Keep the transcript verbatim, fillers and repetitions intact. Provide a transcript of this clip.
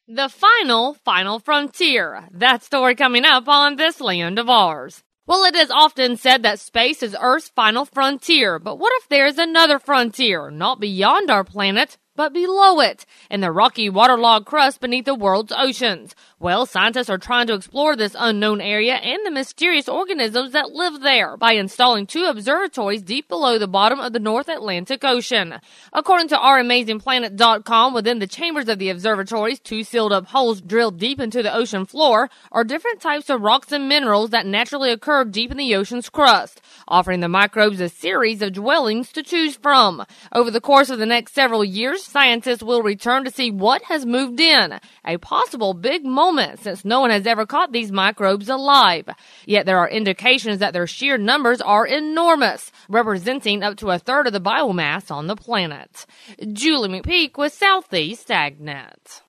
The final, final frontier. That story coming up on this land of ours. Well, it is often said that space is Earth's final frontier, but what if there is another frontier, not beyond our planet, but below it, in the rocky waterlogged crust beneath the world's oceans? Well, scientists are trying to explore this unknown area and the mysterious organisms that live there by installing two observatories deep below the bottom of the North Atlantic Ocean. According to our amazing planet dot com, within the chambers of the observatories, two sealed-up holes drilled deep into the ocean floor are different types of rocks and minerals that naturally occur deep in the ocean's crust, offering the microbes a series of dwellings to choose from. Over the course of the next several years, scientists will return to see what has moved in, a possible big moment since no one has ever caught these microbes alive. Yet there are indications that their sheer numbers are enormous, representing up to a third of the biomass on the planet. Julie McPeak with Southeast AgNet.